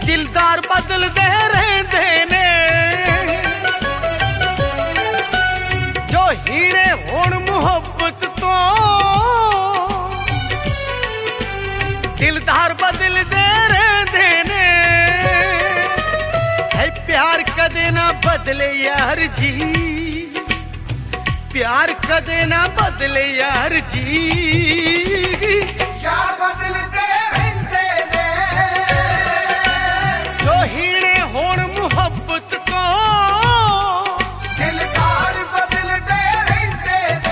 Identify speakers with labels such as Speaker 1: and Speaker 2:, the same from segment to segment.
Speaker 1: दिलदार बदलते रहते ने जो हीरे होण मुहब्बत तो दिलदार बदलते रहते ने है प्यार कदे ना बदले यार जी प्यार कदे ना बदले यार जी
Speaker 2: यार बदलते रहते ने
Speaker 1: जो हीरे होण मुहब्बत को
Speaker 2: दिलदार बदलते रहते ने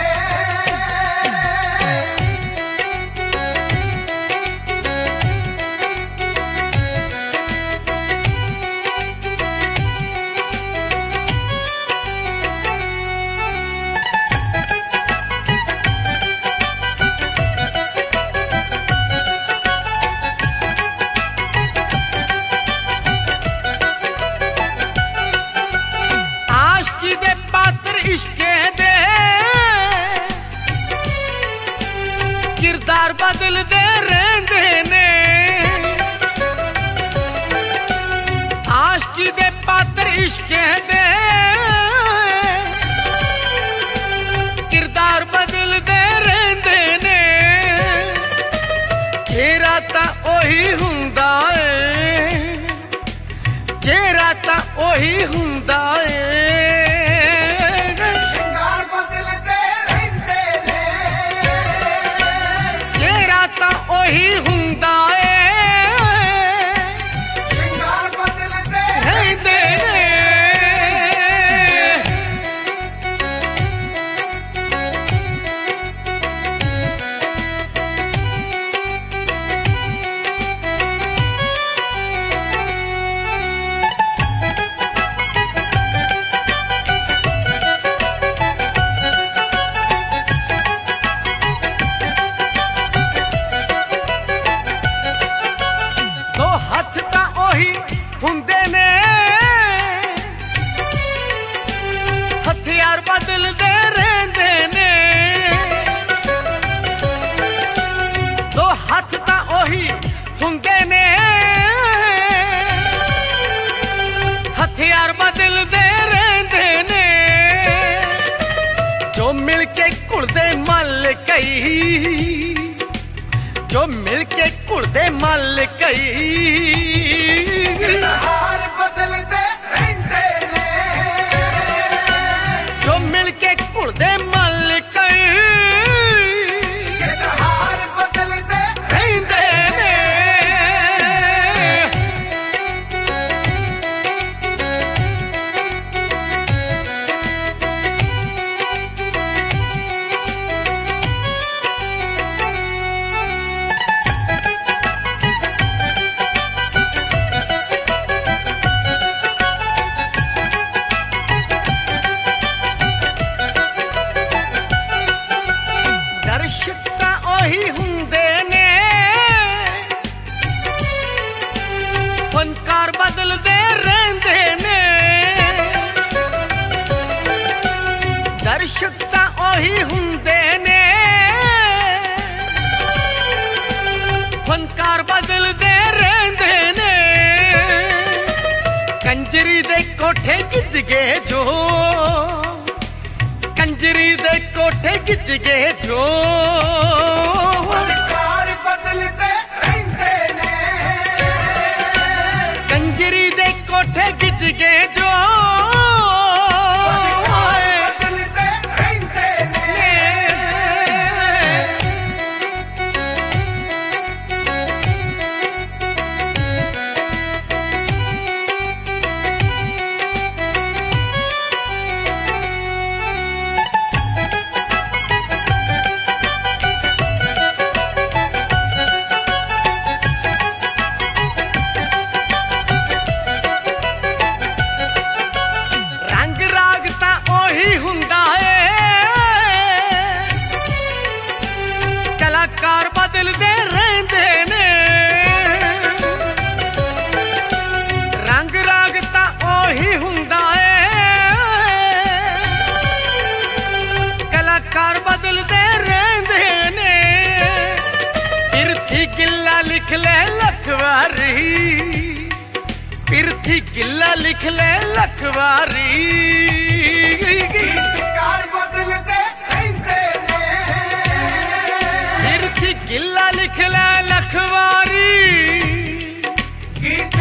Speaker 1: इश्के दे किरदार बदलते रहते ने आशिकी दे पात्र इश्के दे किरदार बदलते रहते ने चेहरा तां ओही हुंदा है चेहरा तां ओही हुंदा है ही हुंदा
Speaker 2: श्रृंगार बदलते
Speaker 1: रहते हुंदे ने हथियार बदलते रहते ने दो हाथ तां ओही हुंदे ने हथियार बदलते रहते ने जो मिलके कुड़दे मल कई जो मिलके कुड़दे मल कई
Speaker 2: हार बदलते रहते ने
Speaker 1: जो मिलके कुड़दे मल कई
Speaker 2: हार बदलते
Speaker 1: रहते ने फनकार बदलते रहते ने दर्शक तां ओही हुंदे ने फनकार बदलते रहते ने कंजरी दे कोठे गिज गए जो कंजरी दे कोठे गिज गए जो
Speaker 2: फनकार बदलते रहते ने
Speaker 1: कंजरी दे कोठे गिज गए जो
Speaker 2: बदलते रहते ने
Speaker 1: बदलते रहते ने रंग राग तां ओही हुंदा है कलाकार बदलते रहते ने फिर थी गिल्ला लिख ले लखवारी चिट्ठी गिल्ला लिख ले लखवारी
Speaker 2: गीतकार बदलते रहते ने
Speaker 1: चिट्ठी गिल्ला लिख ले लखवारी
Speaker 2: गीत